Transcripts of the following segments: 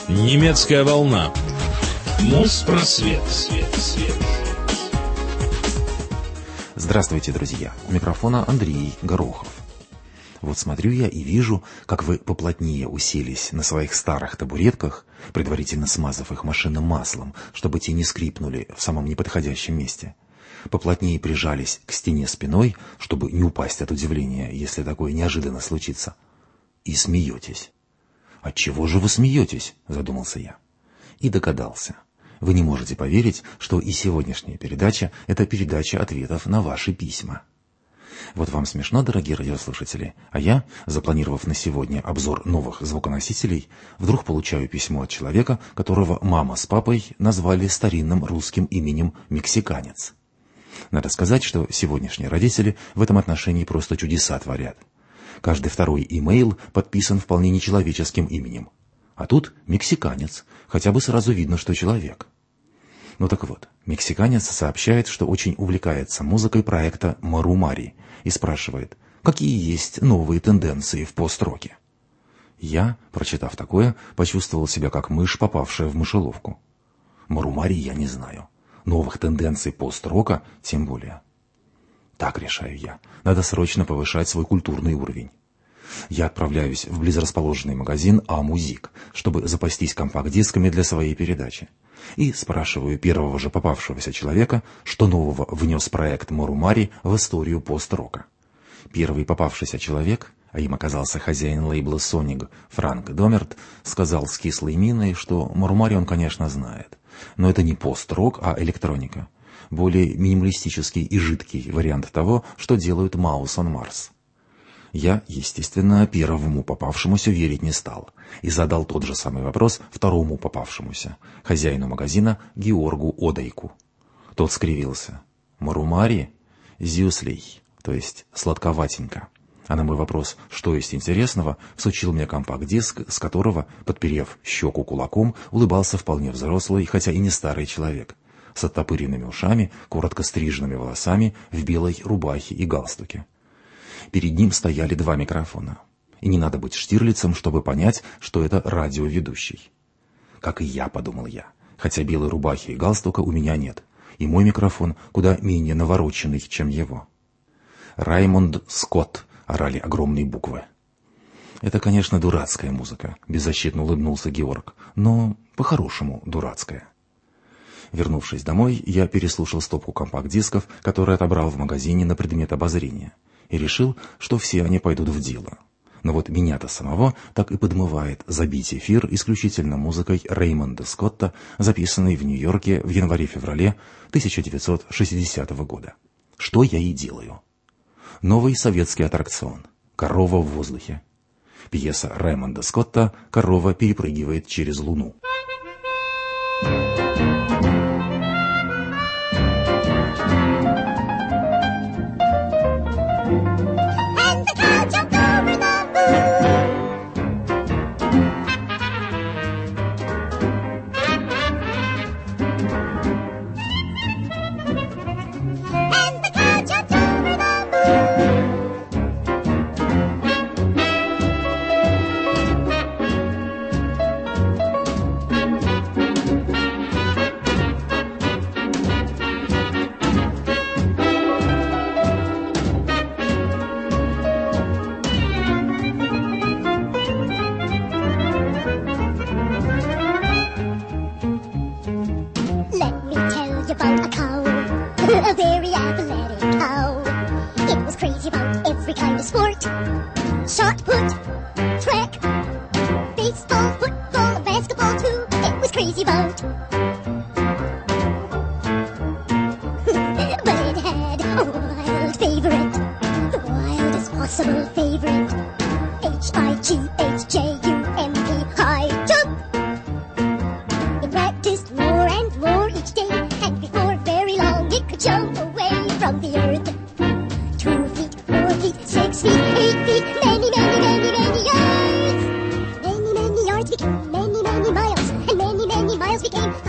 Немецкая волна. Моспросвет. Здравствуйте, друзья. У микрофона Андрей Горохов. Вот смотрю я и вижу, как вы поплотнее уселись на своих старых табуретках, предварительно смазав их машинным маслом, чтобы те не скрипнули в самом неподходящем месте. Поплотнее прижались к стене спиной, чтобы не упасть от удивления, если такое неожиданно случится. И смеетесь. «Отчего же вы смеетесь?» – задумался я. И догадался. Вы не можете поверить, что и сегодняшняя передача – это передача ответов на ваши письма. Вот вам смешно, дорогие радиослушатели, а я, запланировав на сегодня обзор новых звуконосителей, вдруг получаю письмо от человека, которого мама с папой назвали старинным русским именем «Мексиканец». Надо сказать, что сегодняшние родители в этом отношении просто чудеса творят. Каждый второй имейл подписан вполне нечеловеческим именем. А тут «Мексиканец», хотя бы сразу видно, что человек. Ну так вот, мексиканец сообщает, что очень увлекается музыкой проекта «Марумари» и спрашивает, какие есть новые тенденции в пост-роке. Я, прочитав такое, почувствовал себя как мышь, попавшая в мышеловку. Марумари я не знаю. Новых тенденций пост-рока тем более. Так решаю я. Надо срочно повышать свой культурный уровень. Я отправляюсь в близрасположенный магазин «А-Музик», чтобы запастись компакт-дисками для своей передачи. И спрашиваю первого же попавшегося человека, что нового внес проект «Марумари» в историю пост-рока. Первый попавшийся человек, а им оказался хозяин лейбла «Соник» Франк Домерт, сказал с кислой миной, что «Марумари» он, конечно, знает. Но это не пост-рок, а электроника. Более минималистический и жидкий вариант того, что делают Mouse on Mars. Я, естественно, первому попавшемуся верить не стал и задал тот же самый вопрос второму попавшемуся, хозяину магазина Георгу Одейку. Тот скривился. «Марумари? Зюслей, то есть сладковатенько». А на мой вопрос, что есть интересного, всучил мне компакт-диск, с которого, подперев щеку кулаком, улыбался вполне взрослый, хотя и не старый человек, с оттопыренными ушами, коротко стриженными волосами, в белой рубахе и галстуке. Перед ним стояли два микрофона. И не надо быть Штирлицем, чтобы понять, что это радиоведущий. Как и я, подумал я, хотя белой рубахи и галстука у меня нет, и мой микрофон куда менее навороченный, чем его. «Раймонд Скотт», — орали огромные буквы. «Это, конечно, дурацкая музыка», — беззащитно улыбнулся Георг, «но по-хорошему дурацкая». Вернувшись домой, я переслушал стопку компакт-дисков, которые отобрал в магазине на предмет обозрения, и решил, что все они пойдут в дело. Но вот меня-то самого так и подмывает забить эфир исключительно музыкой Реймонда Скотта, записанной в Нью-Йорке в январе-феврале 1960 года. Что я и делаю. Новый советский аттракцион «Корова в воздухе». Пьеса Реймонда Скотта «Корова перепрыгивает через Луну». A very athletic cow. It was crazy about every kind of sport. Shot put, track, baseball, football, basketball too. It was crazy about. But it had a wild favorite, the wildest possible favorite. H-I-G-H-J-U-M-P, high jump. It practiced more and more each day, and before very long it could jump away from the earth. 2 feet, 4 feet, 6 feet, 8 feet, many, many, many, many yards. Many, many yards became many, many miles, and many, many miles became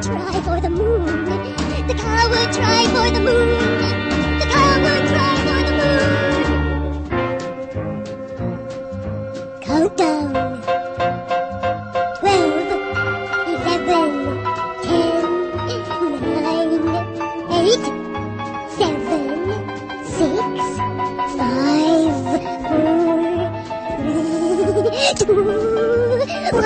would try for the moon. The cow would try for the moon. The cow would try for the moon. Count down. 12, 11, 10, 9, 8, 7, 6, 5, 4, 3, 2, 1,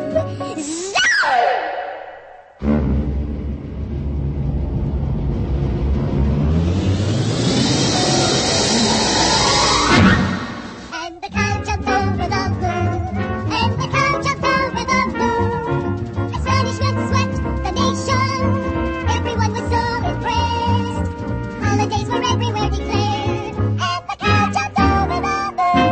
And the cow jumped over the moon. And the cow jumped over the moon. Astonishment swept the nation. Everyone was so impressed. Holidays were everywhere declared. And the cow jumped over the moon.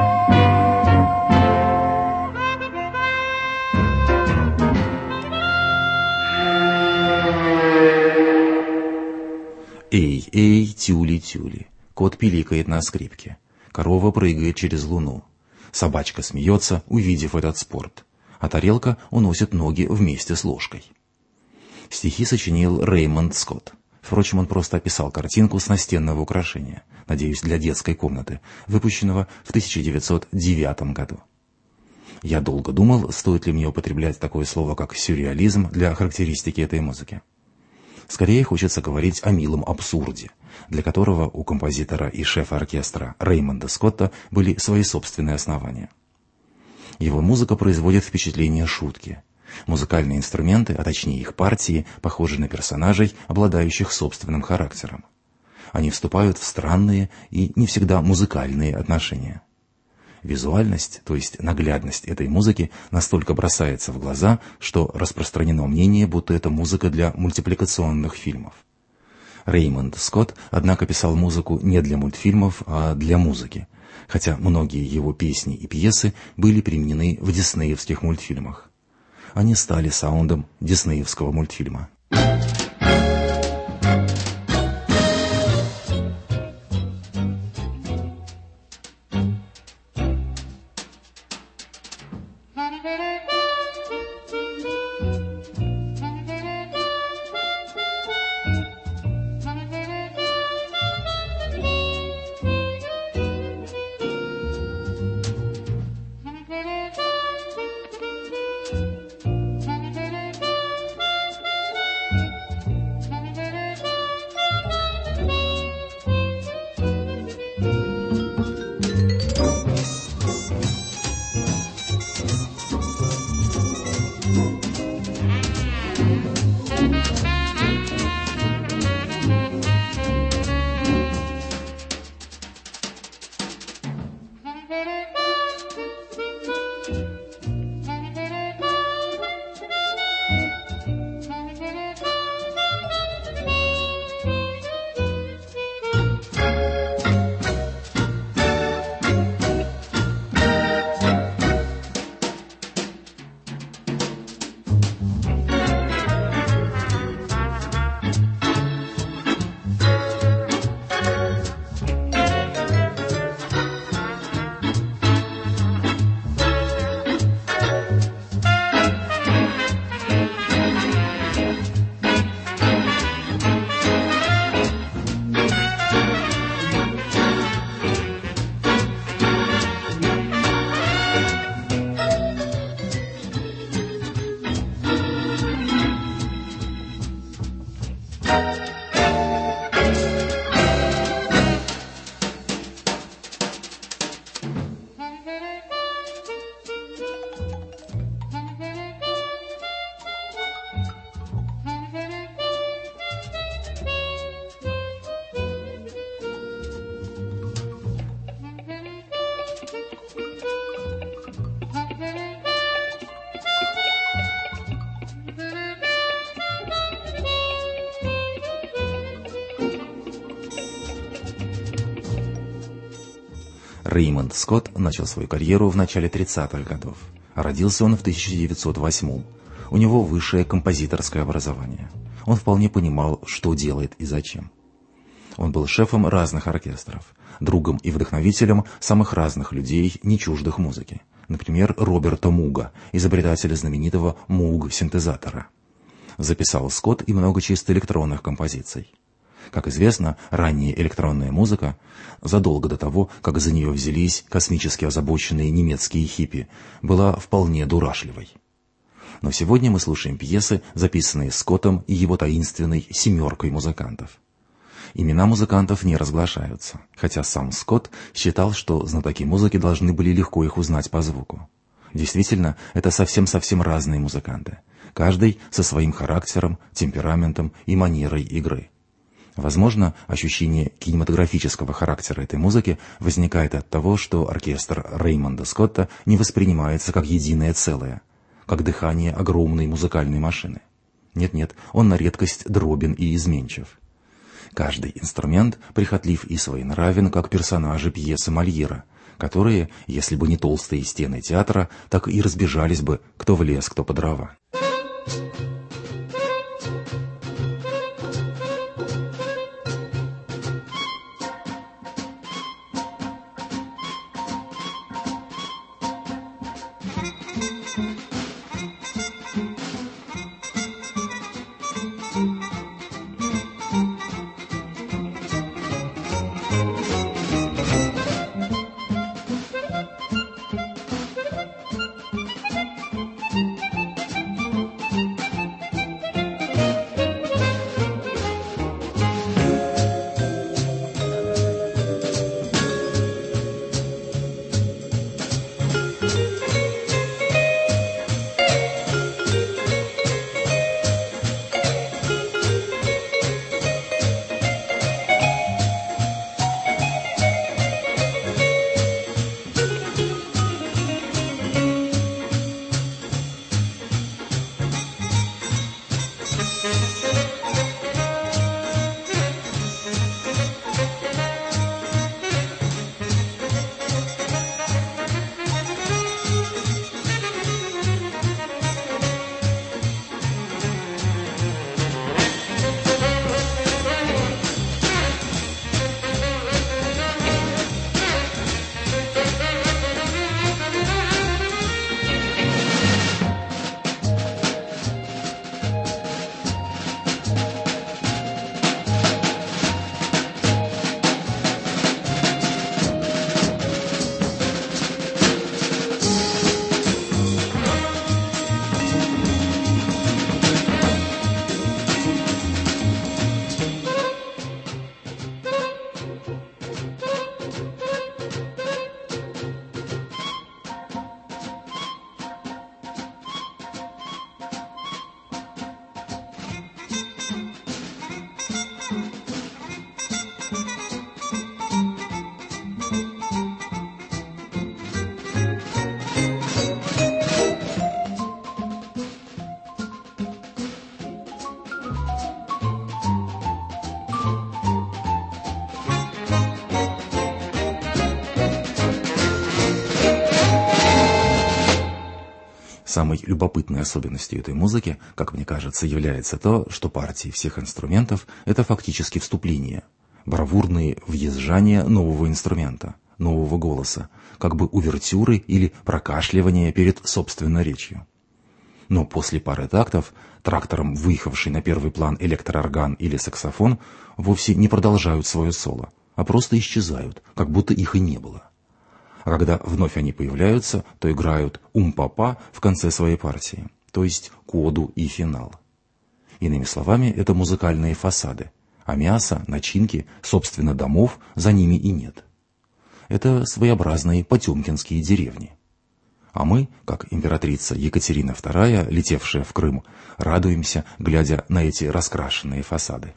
Эй, эй, тюли-тюли, кот пиликает на скрипке, корова прыгает через луну, собачка смеется, увидев этот спорт, а тарелка уносит ноги вместе с ложкой. Стихи сочинил Реймонд Скотт. Впрочем, он просто описал картинку с настенного украшения, надеюсь, для детской комнаты, выпущенного в 1909 году. Я долго думал, стоит ли мне употреблять такое слово, как сюрреализм, для характеристики этой музыки. Скорее хочется говорить о милом абсурде, для которого у композитора и шефа оркестра Реймонда Скотта были свои собственные основания. Его музыка производит впечатление шутки. Музыкальные инструменты, а точнее их партии, похожи на персонажей, обладающих собственным характером. Они вступают в странные и не всегда музыкальные отношения. Визуальность, то есть наглядность этой музыки, настолько бросается в глаза, что распространено мнение, будто это музыка для мультипликационных фильмов. Реймонд Скотт, однако, писал музыку не для мультфильмов, а для музыки, хотя многие его песни и пьесы были применены в диснеевских мультфильмах. Они стали саундом диснеевского мультфильма. Реймонд Скотт начал свою карьеру в начале 30-х годов. Родился он в 1908-м. У него высшее композиторское образование. Он вполне понимал, что делает и зачем. Он был шефом разных оркестров, другом и вдохновителем самых разных людей, не чуждых музыки. Например, Роберта Муга, изобретателя знаменитого Муг-синтезатора. Записал Скотт и много чисто электронных композиций. Как известно, ранняя электронная музыка, задолго до того, как за нее взялись космически озабоченные немецкие хиппи, была вполне дурашливой. Но сегодня мы слушаем пьесы, записанные Скоттом и его таинственной «семеркой» музыкантов. Имена музыкантов не разглашаются, хотя сам Скотт считал, что знатоки музыки должны были легко их узнать по звуку. Действительно, это совсем-совсем разные музыканты, каждый со своим характером, темпераментом и манерой игры. Возможно, ощущение кинематографического характера этой музыки возникает от того, что оркестр Реймонда Скотта не воспринимается как единое целое, как дыхание огромной музыкальной машины. Нет, он на редкость дробен и изменчив. Каждый инструмент прихотлив и своенравен, как персонажи пьесы Мольера, которые, если бы не толстые стены театра, так и разбежались бы кто в лес, кто по дрова. Самой любопытной особенностью этой музыки, как мне кажется, является то, что партии всех инструментов – это фактически вступление, бравурные въезжания нового инструмента, нового голоса, как бы увертюры или прокашливания перед собственной речью. Но после пары тактов, трактором выехавший на первый план электроорган или саксофон, вовсе не продолжают свое соло, а просто исчезают, как будто их и не было. А когда вновь они появляются, то играют ум-па-па в конце своей партии, то есть коду и финал. Иными словами, это музыкальные фасады, а мяса, начинки, собственно, домов за ними и нет. Это своеобразные потемкинские деревни. А мы, как императрица Екатерина II, летевшая в Крым, радуемся, глядя на эти раскрашенные фасады.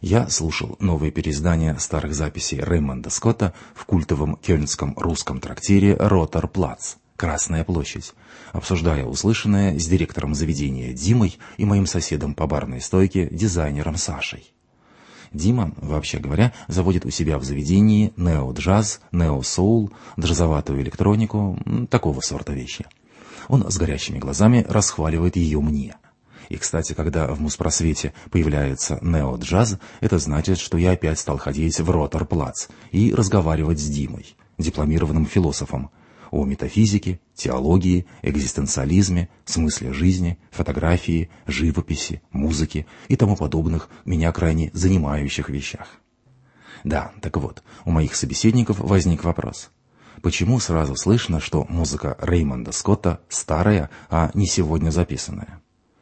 Я слушал новые переиздания старых записей Реймонда Скотта в культовом кёльнском русском трактире «Роттерплац» «Красная площадь», обсуждая услышанное с директором заведения Димой и моим соседом по барной стойке, дизайнером Сашей. Дима, вообще говоря, заводит у себя в заведении нео-джаз, нео-соул, джазоватую электронику, такого сорта вещи. Он с горящими глазами расхваливает ее мне. И, кстати, когда в Муспросвете появляется нео-джаз, это значит, что я опять стал ходить в Роттерплац и разговаривать с Димой, дипломированным философом, о метафизике, теологии, экзистенциализме, смысле жизни, фотографии, живописи, музыке и тому подобных меня крайне занимающих вещах. Да, так вот, у моих собеседников возник вопрос. Почему сразу слышно, что музыка Реймонда Скотта старая, а не сегодня записанная?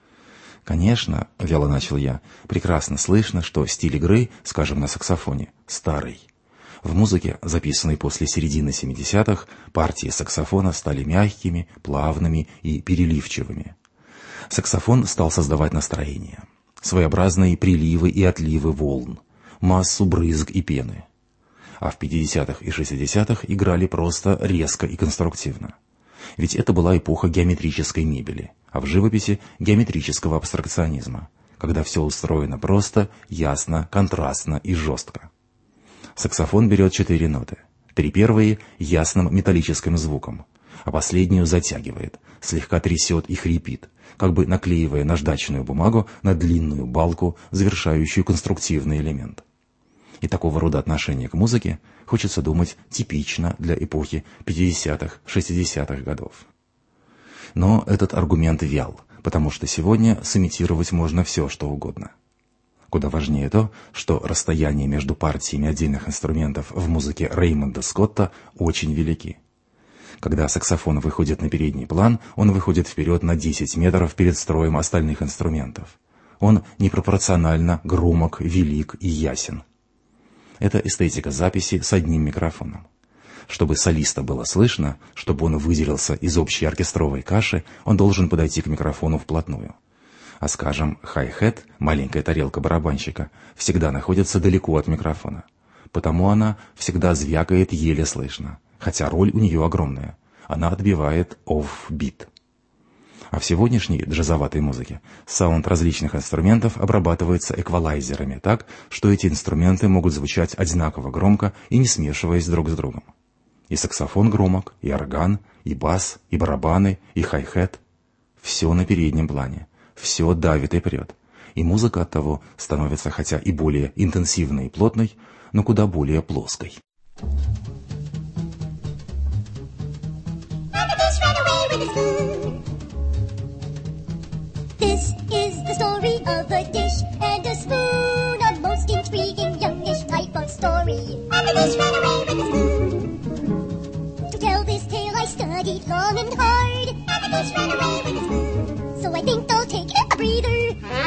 Конечно, вяло начал я, прекрасно слышно, что стиль игры, скажем, на саксофоне, старый. В музыке, записанной после середины 70-х, партии саксофона стали мягкими, плавными и переливчивыми. Саксофон стал создавать настроение, своеобразные приливы и отливы волн, массу брызг и пены. А в 50-х и 60-х играли просто резко и конструктивно. Ведь это была эпоха геометрической мебели, а в живописи геометрического абстракционизма, когда все устроено просто, ясно, контрастно и жестко. Саксофон берет 4 ноты. 3 первые — ясным металлическим звуком, а последнюю затягивает, слегка трясет и хрипит, как бы наклеивая наждачную бумагу на длинную балку, завершающую конструктивный элемент. И такого рода отношение к музыке, хочется думать, типично для эпохи 50-х, 60-х годов. Но этот аргумент вял, потому что сегодня сымитировать можно все, что угодно. Куда важнее то, что расстояние между партиями отдельных инструментов в музыке Реймонда Скотта очень велики. Когда саксофон выходит на передний план, он выходит вперед на 10 метров перед строем остальных инструментов. Он непропорционально громок, велик и ясен. Это эстетика записи с одним микрофоном. Чтобы солиста было слышно, чтобы он выделился из общей оркестровой каши, он должен подойти к микрофону вплотную. А, скажем, хай-хет, маленькая тарелка барабанщика, всегда находится далеко от микрофона. Потому она всегда звякает еле слышно, хотя роль у нее огромная. Она отбивает офф-бит. А в сегодняшней джазоватой музыке саунд различных инструментов обрабатывается эквалайзерами так, что эти инструменты могут звучать одинаково громко и не смешиваясь друг с другом. И саксофон громок, и орган, и бас, и барабаны, и хай-хет. Все на переднем плане. Все давит и прет. И музыка оттого становится хотя и более интенсивной и плотной, но куда более плоской. This is the story of a dish and a spoon, a most intriguing youngish type of story. And the dish ran away with the spoon. To tell this tale I studied long and hard. And the dish ran away with the spoon. So I think I'll take a breather.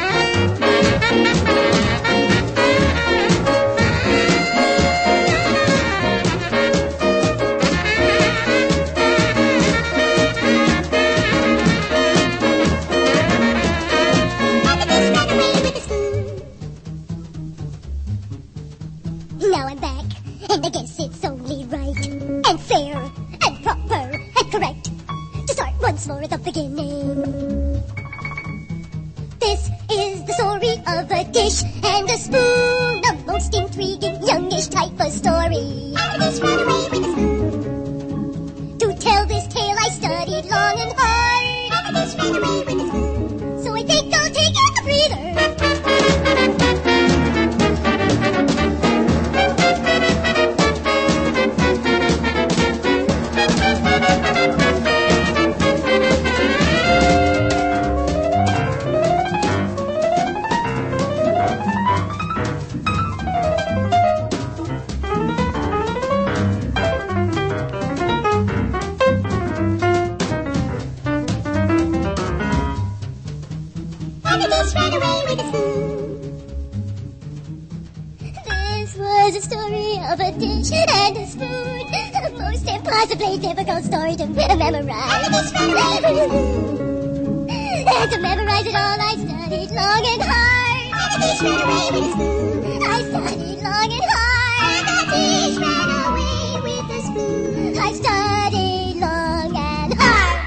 Now I'm back, and I guess it's only right and fair and proper and correct to start once more at the beginning. This is the story of a dish and a spoon, the most intriguing youngish type of story. And the dish ran away with the spoon. To tell this tale I studied long and hard. And the dish ran away with the spoon. So I think I'll take a breather. Impossibly difficult story to memorize. And to memorize it all, I studied long and hard. fish ran away with the spoon. I studied long and hard. The fish ran away with the spoon. I studied long and hard.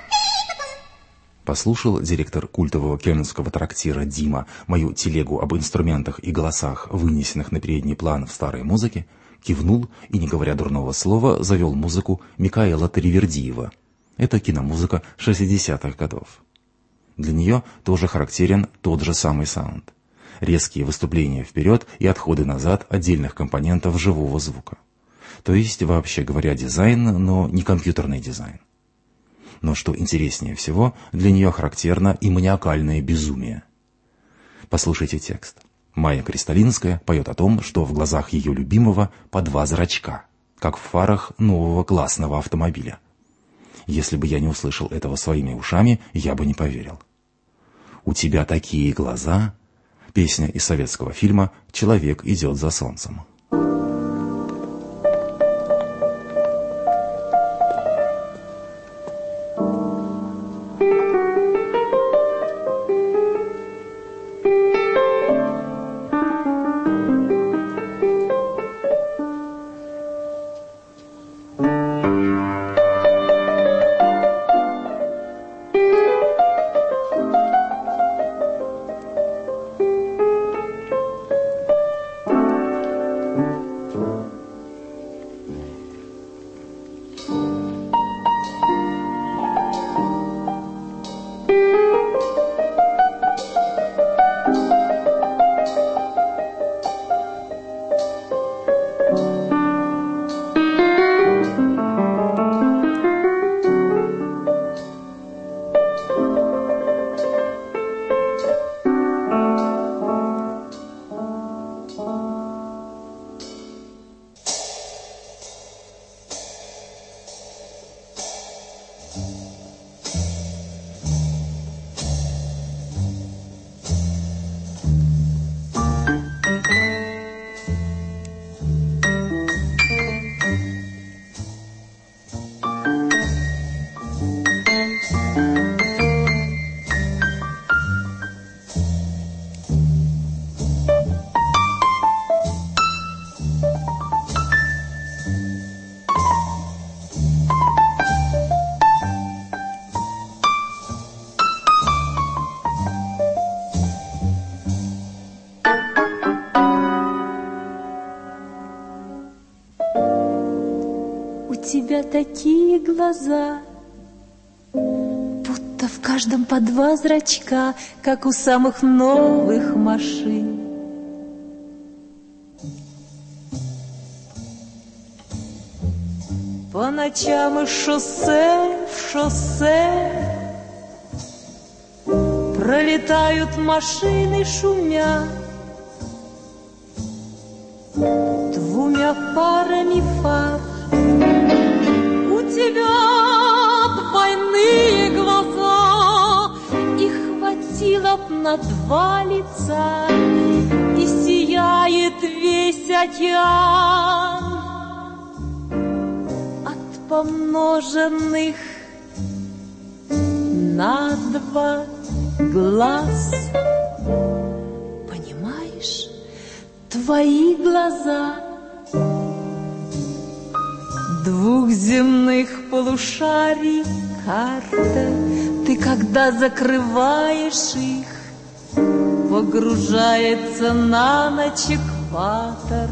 Послушал директор культового кельнского трактира Дима мою телегу об инструментах и голосах, вынесенных на передний план в старой музыке, кивнул и, не говоря дурного слова, завел музыку Микаэла Таривердиева. Это киномузыка 60-х годов. Для нее тоже характерен тот же самый саунд. Резкие выступления вперед и отходы назад отдельных компонентов живого звука. То есть, вообще говоря, дизайн, но не компьютерный дизайн. Но что интереснее всего, для нее характерно и маниакальное безумие. Послушайте текст. Майя Кристалинская поет о том, что в глазах ее любимого по 2 зрачка, как в фарах нового классного автомобиля. Если бы я не услышал этого своими ушами, я бы не поверил. «У тебя такие глаза» — песня из советского фильма «Человек идет за солнцем». Такие глаза, будто в каждом по 2 зрачка, как у самых новых машин. По ночам из шоссе в шоссе пролетают машины, шумя 2 парами фар. У тебя двойные глаза, их хватило б на 2 лица, и сияет весь океан от помноженных на 2 глаз. Понимаешь, твои глаза 2 земных полушарий карта. Ты, когда закрываешь их, погружается на ночь экватор.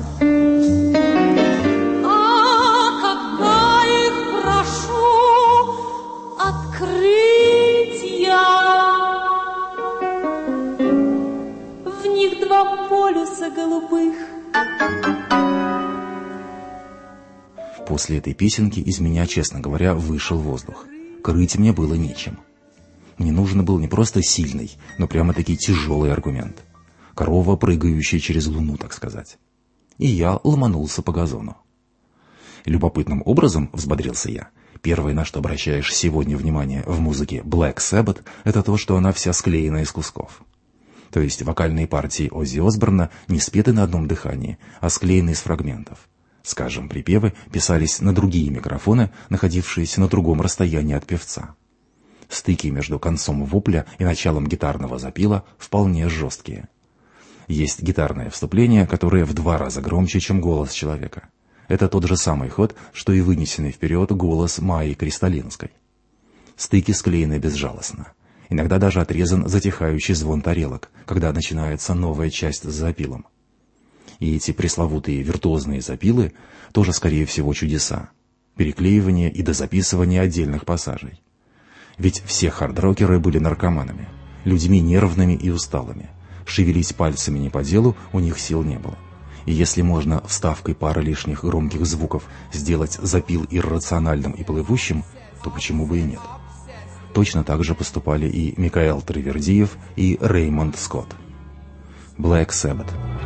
А когда их прошу открыть я, в них 2 полюса голубых. После этой песенки из меня, честно говоря, вышел воздух. Крыть мне было нечем. Мне нужен был не просто сильный, но прямо-таки тяжелый аргумент. Корова, прыгающая через луну, так сказать. И я ломанулся по газону. Любопытным образом, взбодрился я, первое, на что обращаешь сегодня внимание в музыке Black Sabbath, это то, что она вся склеена из кусков. То есть вокальные партии Оззи Осборна не спеты на одном дыхании, а склеены из фрагментов. Скажем, припевы писались на другие микрофоны, находившиеся на другом расстоянии от певца. Стыки между концом вопля и началом гитарного запила вполне жесткие. Есть гитарное вступление, которое в 2 раза громче, чем голос человека. Это тот же самый ход, что и вынесенный вперед голос Майи Кристалинской. Стыки склеены безжалостно. Иногда даже отрезан затихающий звон тарелок, когда начинается новая часть с запилом. И эти пресловутые виртуозные запилы тоже, скорее всего, чудеса. Переклеивание и дозаписывание отдельных пассажей. Ведь все хард-рокеры были наркоманами, людьми нервными и усталыми. Шевелить пальцами не по делу у них сил не было. И если можно вставкой пары лишних громких звуков сделать запил иррациональным и плывущим, то почему бы и нет? Точно так же поступали и Микаэл Травердиев, и Реймонд Скотт. Black Sabbath.